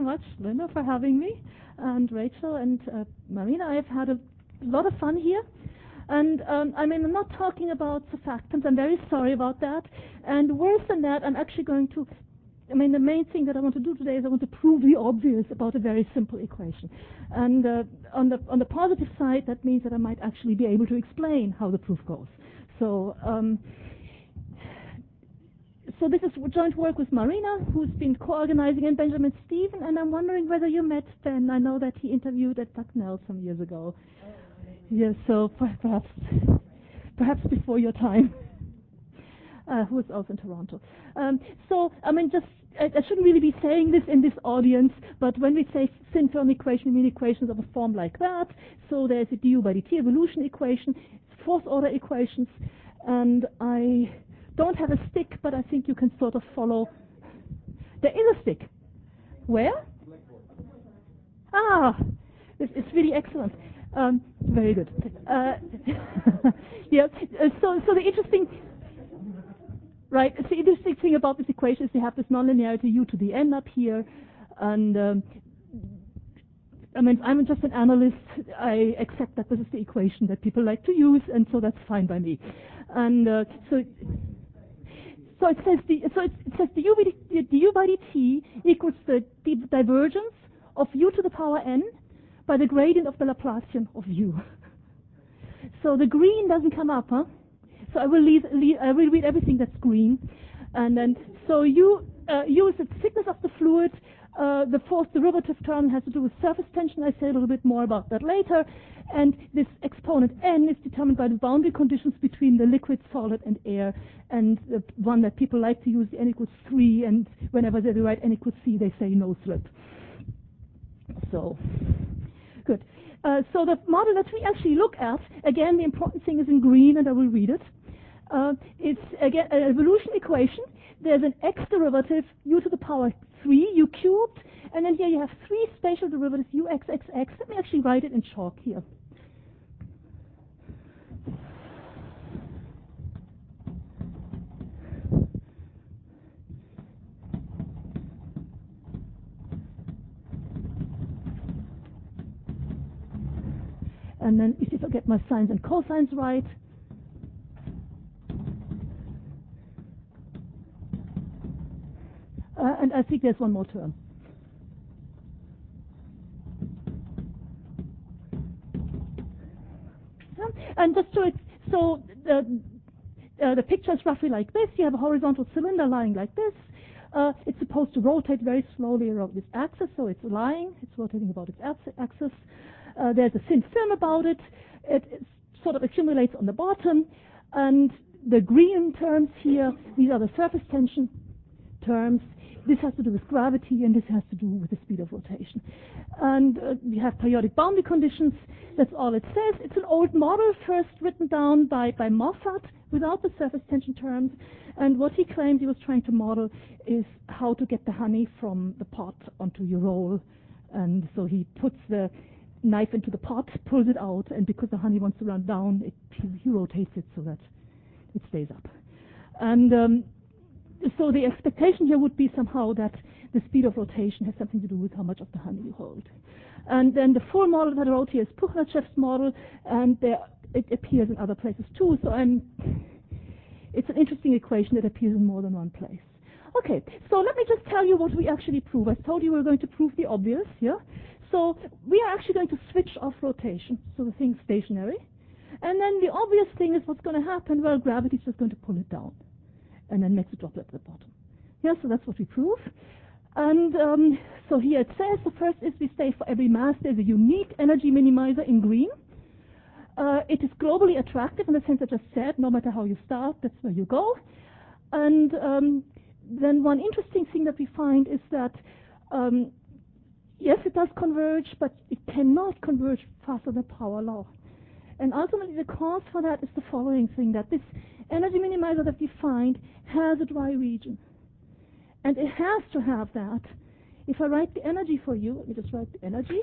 much, Linda, for having me, and Rachel and Marina. I've had a lot of fun here. And I mean, I'm not talking about surfactants. I'm very sorry about that. And worse than that, I'm actually going to, I mean, the main thing that I want to do today is I want to prove the obvious about a very simple equation. And on the positive side, that means that I might actually be able to explain how the proof goes. So so this is joint work with Marina, who's been co-organizing, and Benjamin Stephen, and I'm wondering whether you met Ben. I know that he interviewed at Bucknell some years ago. Yes, so perhaps before your time, who is also in Toronto. So, I mean, I shouldn't really be saying this in this audience, but when we say thin film equation, we mean equations of a form like that. So there's a du by dt evolution equation, fourth order equations, and I don't have a stick, but I think you can sort of follow. There is a stick. Where? Ah, it's really excellent. Very good. Yeah. So the interesting, right? So the interesting thing about this equation is you have this nonlinearity u to the n up here, and I mean, I'm just an analyst. I accept that this is the equation that people like to use, and so that's fine by me. And so it says the du by dt equals the divergence of u to the power n by the gradient of the Laplacian of u. So the green doesn't come up, huh? So I will read everything that's green, and then so u is the thickness of the fluid. The fourth derivative term has to do with surface tension. I say a little bit more about that later. And this exponent n is determined by the boundary conditions between the liquid, solid, and air. And the one that people like to use, n equals 3, and whenever they write n equals c, they say no slip. So, good. So the model that we actually look at, again, the important thing is in green, and I will read it. It's, again, an evolution equation. There's an x derivative, u to the power 3, u cubed, and then here you have 3 spatial derivatives, u x x x. Let me actually write it in chalk here. And then if I get my sines and cosines right, and I think there's one more term. And just so the picture is roughly like this. You have a horizontal cylinder lying like this. It's supposed to rotate very slowly around its axis, so it's lying. It's rotating about its axis. There's a thin film about it. It sort of accumulates on the bottom. And the green terms here, these are the surface tension terms. This has to do with gravity, and this has to do with the speed of rotation. And we have periodic boundary conditions. That's all it says. It's an old model, first written down by Moffat without the surface tension terms. And what he claimed he was trying to model is how to get the honey from the pot onto your roll. And so he puts the knife into the pot, pulls it out, and because the honey wants to run down, he rotates it so that it stays up. And so the expectation here would be somehow that the speed of rotation has something to do with how much of the honey you hold. And then the full model that I wrote here is Puchnachev's model, and it appears in other places too. So it's an interesting equation that appears in more than one place. Okay, so let me just tell you what we actually prove. I told you we were going to prove the obvious, yeah? So we are actually going to switch off rotation, so the thing's stationary. And then the obvious thing is what's going to happen? Well, gravity's just going to pull it down and then makes a droplet at the bottom. Yeah, so that's what we prove. And so here it says, the first is we say for every mass there's a unique energy minimizer in green. It is globally attractive in the sense I just said, no matter how you start, that's where you go. And then one interesting thing that we find is that, yes, it does converge, but it cannot converge faster than power law. And ultimately the cause for that is the following thing, that this energy minimizer that we find has a dry region. And it has to have that. If I write the energy for you, let me just write the energy.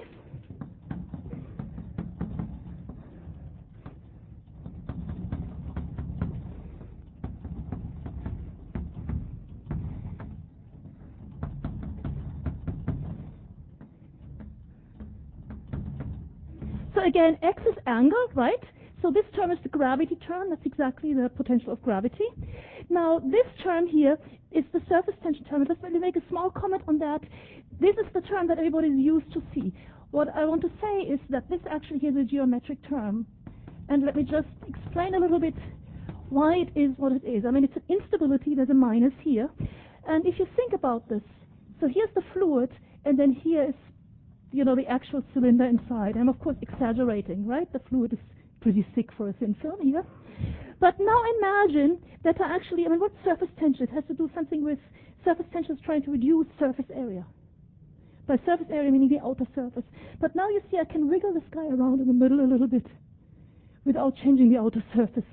So again, x is angle, right? So this term is the gravity term. That's exactly the potential of gravity. Now, this term here is the surface tension term. Let's maybe make a small comment on that. This is the term that everybody is used to see. What I want to say is that this actually is a geometric term. And let me just explain a little bit why it is what it is. I mean, it's an instability. There's a minus here. And if you think about this, so here's the fluid, and then here is, the actual cylinder inside. I'm, of course, exaggerating, right? The fluid is pretty thick for a thin film here. But now imagine that what's surface tension? It has to do something with surface tension is trying to reduce surface area. By surface area, meaning the outer surface. But now you see I can wriggle this guy around in the middle a little bit without changing the outer surface.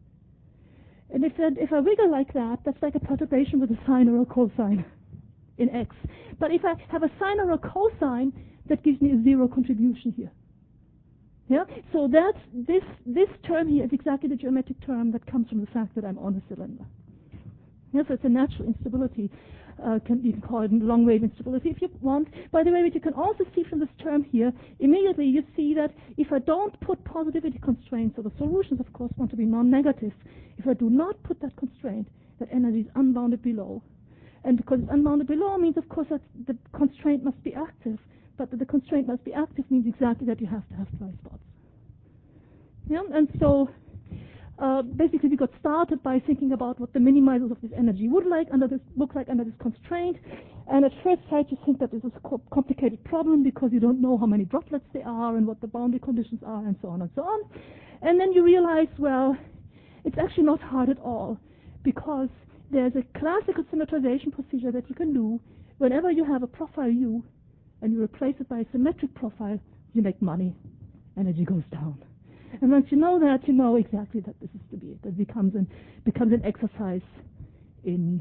And if I wiggle like that, that's like a perturbation with a sine or a cosine in x. But if I have a sine or a cosine, that gives me a zero contribution here. Yeah? So that's this term here is exactly the geometric term that comes from the fact that I'm on a cylinder. Yeah, so it's a natural instability. You can call it long wave instability if you want. By the way, what you can also see from this term here, immediately you see that if I don't put positivity constraints, so the solutions, of course, want to be non-negative. If I do not put that constraint, that energy is unbounded below. And because it's unbounded below means, of course, that the constraint must be active. But that the constraint must be active means exactly that you have to have dry spots. Yeah? And so basically we got started by thinking about what the minimizers of this energy would look like under this constraint. And at first sight you think that this is a complicated problem because you don't know how many droplets there are and what the boundary conditions are and so on and so on. And then you realize, well, it's actually not hard at all because there's a classical symmetrization procedure that you can do whenever you have a profile U and you replace it by a symmetric profile, you make money. Energy goes down. And once you know that, you know exactly that this is to be it. It becomes an exercise it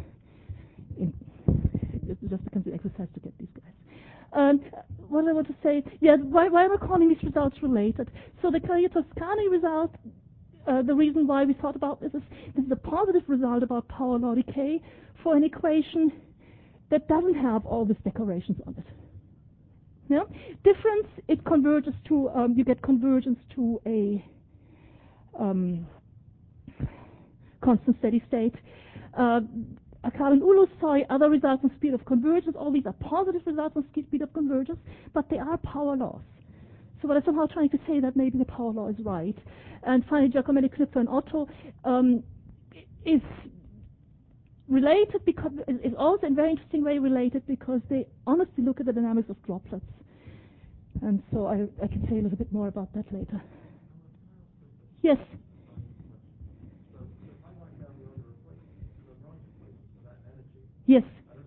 just becomes an exercise to get these guys. What I want to say, why am I calling these results related? So the Cavalier-Toscani result, the reason why we thought about this is a positive result about power law decay for an equation that doesn't have all these decorations on it. Yeah? Difference, it converges to, you get convergence to a constant steady state. Akal and Ulu saw other results on speed of convergence. All these are positive results on speed of convergence, but they are power laws. So what I'm somehow trying to say that maybe the power law is right. And finally, Giacomelli, Knipfer, and Otto is related because is also in a very interesting way related because they honestly look at the dynamics of droplets. And so I can say a little bit more about that later. Yes? Yes.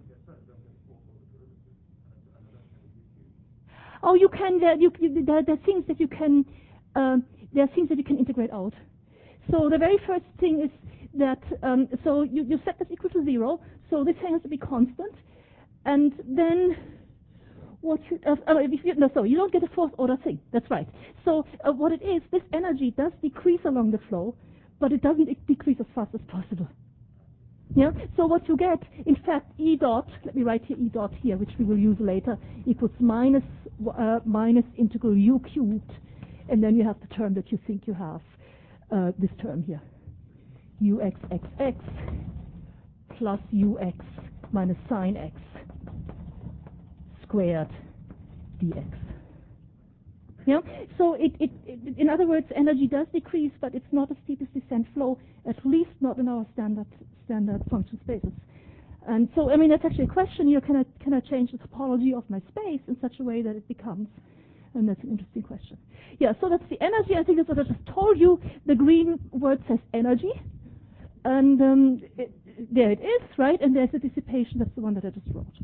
Oh, you can. There are things that you can. There are things that you can integrate out. So the very first thing is that so you set this equal to 0. So this thing has to be constant, and then what you you don't get a fourth order thing. That's right. So what it is, this energy does decrease along the flow, but it doesn't decrease as fast as possible. Yeah. So what you get, in fact, E dot. Let me write here E dot here, which we will use later, equals minus integral U cubed, and then you have the term that you think you have. This term here, uxxx plus ux minus sine x squared dx. Yeah? So in other words, energy does decrease, but it's not as steep as descent flow, at least not in our standard function spaces. And so, I mean, that's actually a question here. Can I change the topology of my space in such a way that it becomes? And that's an interesting question. Yeah, so that's the energy. I think that's what I just told you. The green word says energy. And there it is, right? And there's the dissipation. That's the one that I just wrote.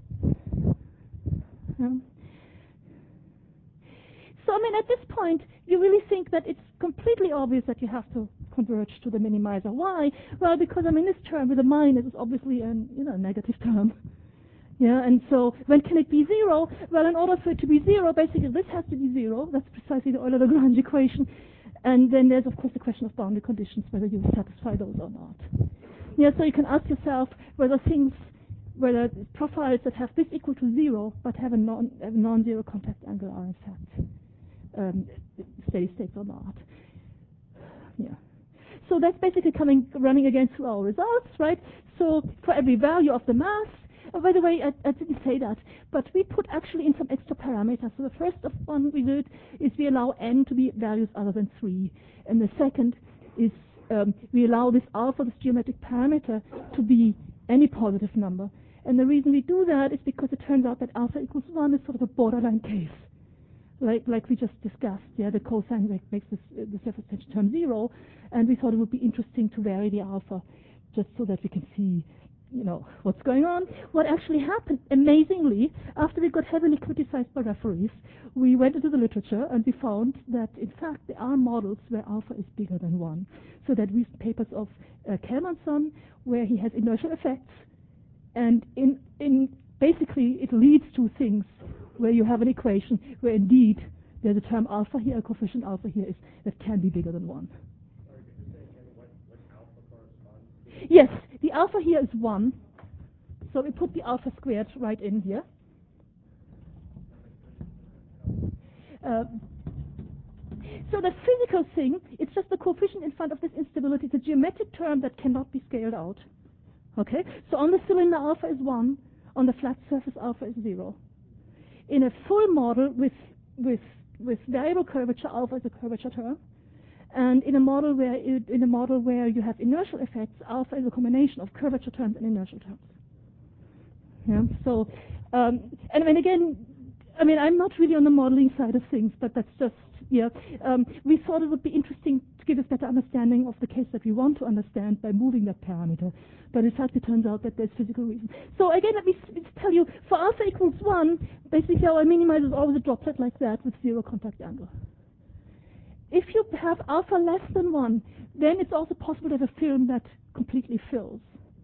So, I mean, at this point, you really think that it's completely obvious that you have to converge to the minimizer. Why? Well, because, I mean, this term with a minus is obviously a negative term. Yeah, and so when can it be 0? Well, in order for it to be 0, basically this has to be 0. That's precisely the Euler-Lagrange equation. And then there's, of course, the question of boundary conditions, whether you satisfy those or not. Yeah, so you can ask yourself whether profiles that have this equal to 0 but have a non-zero contact angle are in fact steady states or not. Yeah. So that's basically running again through our results, right? So for every value of the mass, by the way, I didn't say that, but we put actually in some extra parameters. So the first one we did is we allow n to be values other than 3. And the second is we allow this alpha, this geometric parameter, to be any positive number. And the reason we do that is because it turns out that alpha equals 1 is sort of a borderline case. Like we just discussed, yeah, the cosine makes the surface tension term 0, and we thought it would be interesting to vary the alpha just so that we can see, what's going on. What actually happened, amazingly, after we got heavily criticized by referees, we went into the literature and we found that, in fact, there are models where alpha is bigger than 1. So that recent papers of Kelmanson, where he has inertial effects, and in basically it leads to things where you have an equation where indeed there's a term alpha here, a coefficient alpha here that can be bigger than 1. Sorry, could you say again what alpha corresponds to? Yes, the alpha here is 1. So we put the alpha squared right in here. So the physical thing, it's just the coefficient in front of this instability. It's a geometric term that cannot be scaled out. Okay? So on the cylinder, alpha is 1. On the flat surface, alpha is 0. In a full model with variable curvature, alpha is a curvature term. And in a model where you have inertial effects, alpha is a combination of curvature terms and inertial terms. Yeah. So, and again, I'm not really on the modeling side of things, but that's just we thought it would be interesting to give us better understanding of the case that we want to understand by moving that parameter. But in fact, it turns out that there's physical reasons. So again, let me tell you, for alpha equals 1, basically our minimizer is always a droplet like that with 0 contact angle. If you have alpha less than 1, then it's also possible to have a film that completely fills.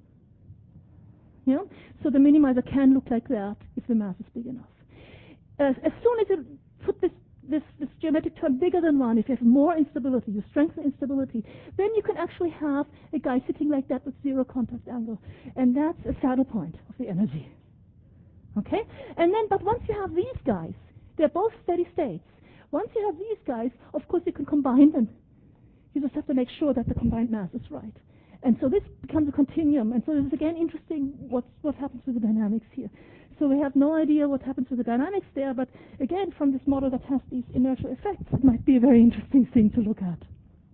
Yeah? So the minimizer can look like that if the mass is big enough. As soon as you put this geometric term bigger than 1, if you have more instability, you strengthen instability, then you can actually have a guy sitting like that with 0 contact angle. And that's a saddle point of the energy. Okay? And then, but once you have these guys, they're both steady states. Once you have these guys, of course you can combine them. You just have to make sure that the combined mass is right. And so this becomes a continuum. And so this is again interesting what happens with the dynamics here. So we have no idea what happens with the dynamics there, but again, from this model that has these inertial effects, it might be a very interesting thing to look at.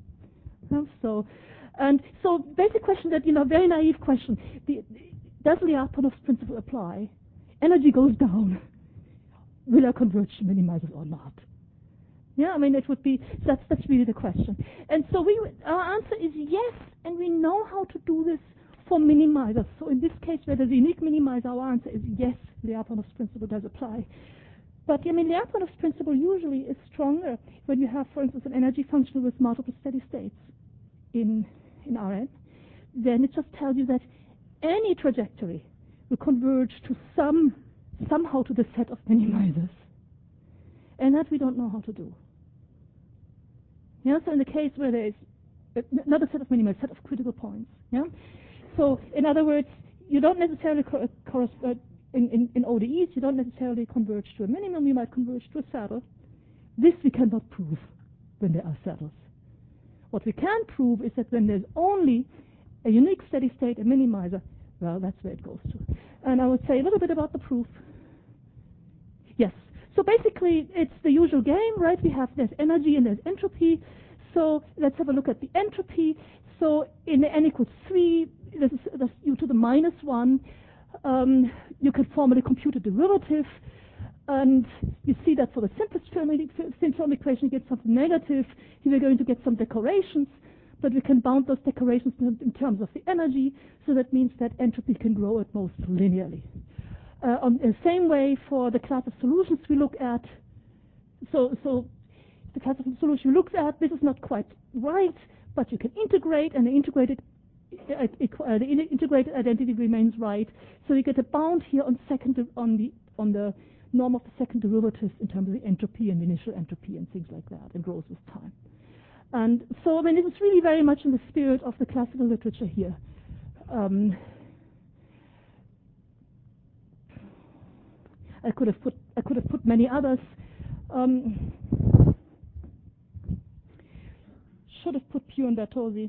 So basic question that, very naive question. Does Lyapunov's principle apply? Energy goes down. Will I converge to minimizers or not? Yeah, it would be, that's really the question. And so our answer is yes, and we know how to do this for minimizers. So in this case, where there's a unique minimizer, our answer is yes, Lyapunov's principle does apply. But Lyapunov's principle usually is stronger when you have, for instance, an energy function with multiple steady states in Rn. Then it just tells you that any trajectory will converge to somehow to the set of minimizers. And that we don't know how to do. So in the case where there is not a set of minima, a set of critical points. Yeah. So in other words, you don't necessarily correspond in ODEs. You don't necessarily converge to a minimum. You might converge to a saddle. This we cannot prove when there are saddles. What we can prove is that when there's only a unique steady state, a minimizer, well, that's where it goes to. And I would say a little bit about the proof. Yes. So basically, it's the usual game, right? There's energy and there's entropy. So let's have a look at the entropy. So in the n equals 3, that's u to the minus 1. You can formally compute a derivative. And you see that for the simplest film equation, you get something negative. Here we're going to get some decorations. But we can bound those decorations in terms of the energy. So that means that entropy can grow at most linearly. On the same way for the class of solutions we look at, so the class of solution we look at, this is not quite right, but you can integrate, and the integrated identity remains right. So you get a bound here on the norm of the second derivative in terms of the entropy and the initial entropy and things like that, and grows with time. And so this is really very much in the spirit of the classical literature here. I could have put many others. should have put pure in Bertozzi.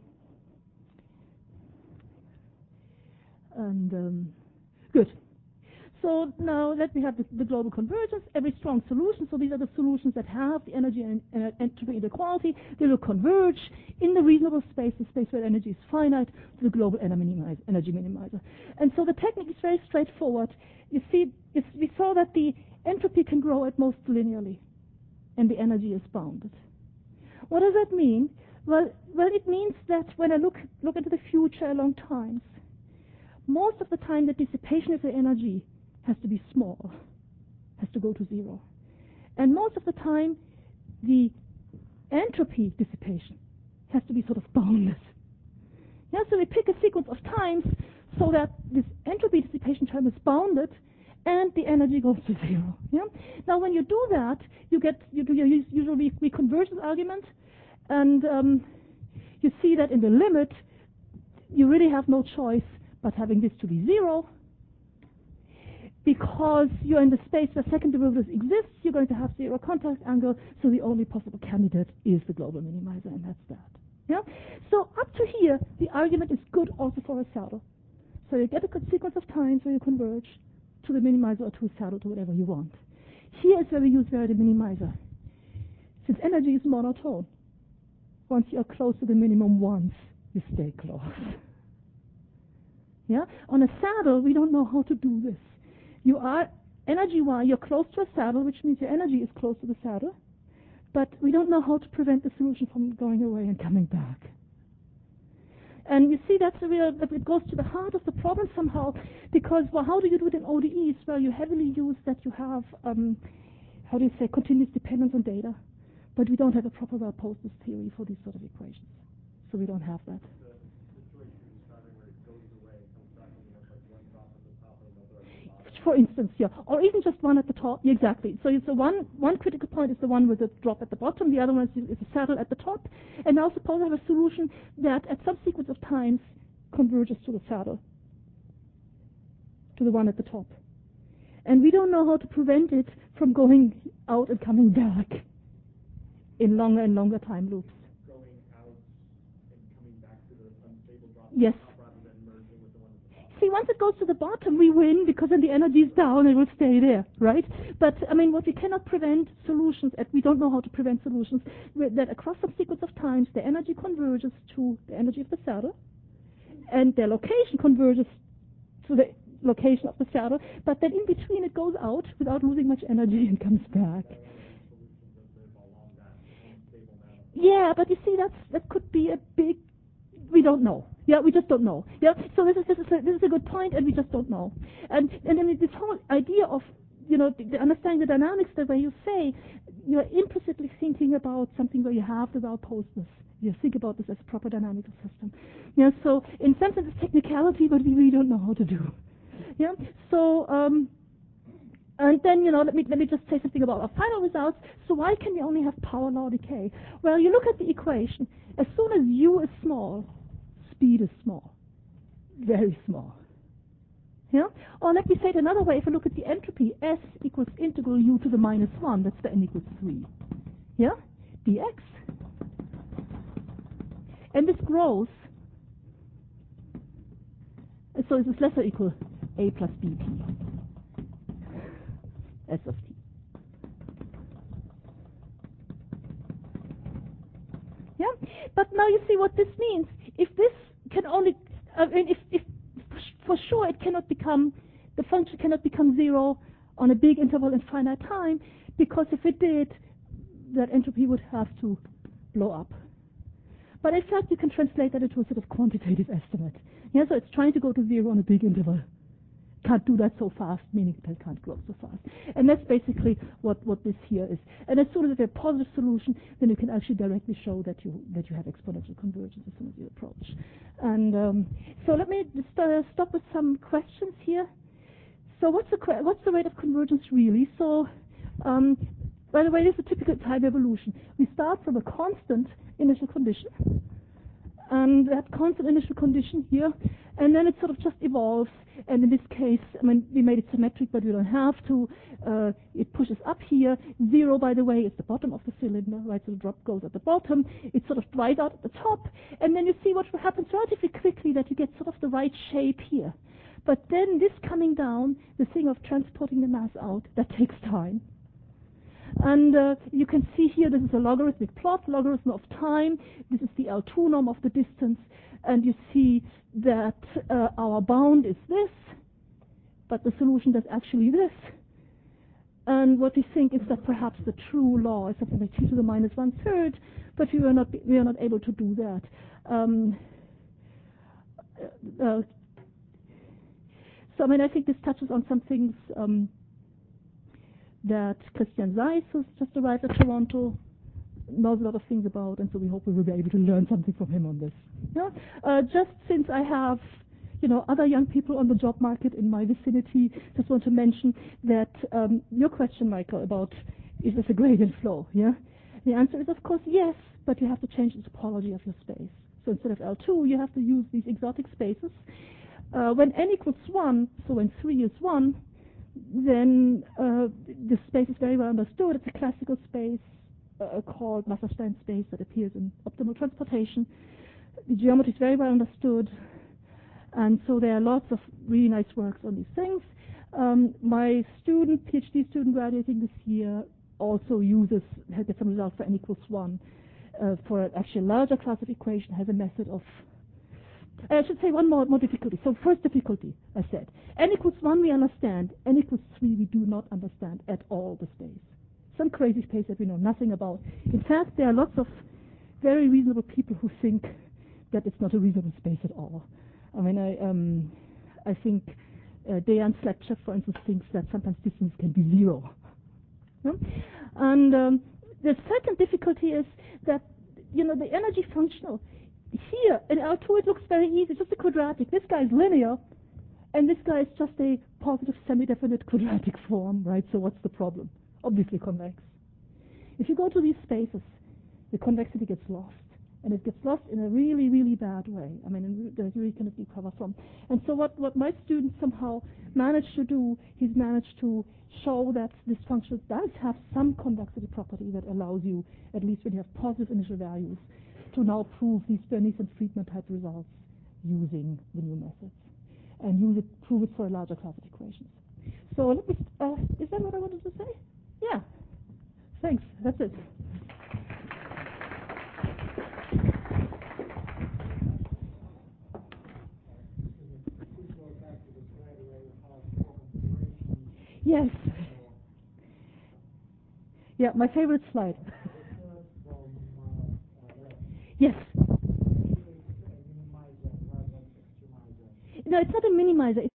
And good. So now let me have the global convergence, every strong solution. So these are the solutions that have the energy and entropy inequality. They will converge in the reasonable space, the space where energy is finite, to the global energy minimizer. And so the technique is very straightforward. You see, we saw that the entropy can grow at most linearly, and the energy is bounded. What does that mean? Well, it means that when I look into the future along times, most of the time the dissipation of the energy has to be small, has to go to zero. And most of the time, the entropy dissipation has to be sort of bounded. Yeah, so we pick a sequence of times so that this entropy dissipation term is bounded and the energy goes to zero. Yeah? Now, when you do that, you do your usual reconvergence argument, and you see that in the limit, you really have no choice but having this to be zero. Because you're in the space where second derivatives exist, you're going to have zero contact angle, so the only possible candidate is the global minimizer, and that's that. Yeah? So up to here, the argument is good also for a saddle. So you get a good sequence of times where you converge to the minimizer or to a saddle, to whatever you want. Here is where we use the minimizer. Since energy is monotone, once you are close to the minimum once, you stay close. Yeah? On a saddle, we don't know how to do this. You are, energy-wise, you're close to a saddle, which means your energy is close to the saddle, but we don't know how to prevent the solution from going away and coming back. And you see, that it goes to the heart of the problem somehow, because, well, how do you do it in ODEs? Well, you heavily use that you have, continuous dependence on data, but we don't have a proper well-postness theory for these sort of equations. So we don't have that. For instance, yeah, or even just one at the top. Yeah, exactly. So it's one critical point is the one with the drop at the bottom. The other one is a saddle at the top. And now suppose I have a solution that at some sequence of times converges to the saddle, to the one at the top. And we don't know how to prevent it from going out and coming back in longer and longer time loops. Going out and coming back to the unstable drop yes. rather than merging with the one at the top. See, once it goes to the bottom, we win, because then the energy is down, it will stay there, right? But, I mean, what we cannot prevent solutions, we don't know how to prevent solutions, that across some sequence of times, the energy converges to the energy of the saddle, and their location converges to the location of the saddle, but then in between it goes out without losing much energy and comes back. Yeah, but you see, that could be a big, we don't know. Yeah, we just don't know. Yeah, so this is a good point, and we just don't know. And then this whole idea of, the understanding the dynamics, the way you say, you're implicitly thinking about something where you have the well-postness. You think about this as a proper dynamical system. Yeah, so in some sense it's technicality, but we really don't know how to do. Yeah, so and then let me just say something about our final results. So why can we only have power law decay? Well, you look at the equation. As soon as u is small, speed is small, very small. Yeah? Or let me say it another way. If I look at the entropy, S equals integral u to the minus 1. That's the n equals 3. Yeah? dx. And this grows. So this is less or equal a plus bt. S of t. Yeah? But now you see what this means. If this can only, if for sure it cannot become, the function cannot become zero on a big interval in finite time, because if it did, that entropy would have to blow up. But in fact, you can translate that into a sort of quantitative estimate. Yeah, so it's trying to go to zero on a big interval. Can't do that so fast, meaning it can't grow so fast. And that's basically what this here is. And as soon as you have a positive solution, then you can actually directly show that you have exponential convergence as soon as you approach. And so let me just stop with some questions here. So what's the rate of convergence really? So by the way, this is a typical time evolution. We start from a constant initial condition. And that constant initial condition here And then it sort of just evolves, and in this case, I mean, we made it symmetric, but we don't have to. It pushes up here. 0, by the way, is the bottom of the cylinder, right? So the drop goes at the bottom. It sort of dries out at the top, and then you see what happens relatively quickly, that you get sort of the right shape here. But then this coming down, the thing of transporting the mass out, that takes time. And you can see here, this is a logarithmic plot, logarithm of time. This is the L2 norm of the distance. And you see that our bound is this, but the solution is actually this. And what we think is that perhaps the true law is something like t to the minus 1/3, but we are not able to do that. So I mean, I think this touches on some things that Christian Zeiss, who's just arrived at Toronto, knows a lot of things about, and so we hope we will be able to learn something from him on this. Yeah? Just since I have, other young people on the job market in my vicinity, just want to mention that your question, Michael, about is this a gradient flow? Yeah, the answer is of course yes, but you have to change the topology of your space. So instead of L2, you have to use these exotic spaces. When n equals 1, so when 3 is 1, then the space is very well understood. It's a classical space called Wasserstein space that appears in optimal transportation. The geometry is very well understood, and so there are lots of really nice works on these things. My student, PhD student graduating this year, also has some results for n equals 1 for actually a larger class of equation, has a method of I should say one more difficulty. So first difficulty, I said. N equals 1 we understand. N equals 3 we do not understand at all the space. Some crazy space that we know nothing about. In fact, there are lots of very reasonable people who think that it's not a reasonable space at all. I mean, I think Dejan Slepčev, for instance, thinks that sometimes distance can be 0. Yeah? And the second difficulty is that, the energy functional. Here, in L2, it looks very easy. It's just a quadratic. This guy is linear, and this guy is just a positive semi-definite quadratic form, right? So what's the problem? Obviously convex. If you go to these spaces, the convexity gets lost, and it gets lost in a really, really bad way. I mean, that you really cannot recover from. And so what my student somehow managed to do, he's managed to show that this function does have some convexity property that allows you, at least when you have positive initial values, to now prove these Bernoulli and Friedman type results using the new methods, and prove it for a larger class of equations. So let me, is that what I wanted to say? Yeah. Thanks. That's it. Yes. Yeah, my favorite slide. Yes. No, it's not a minimizer.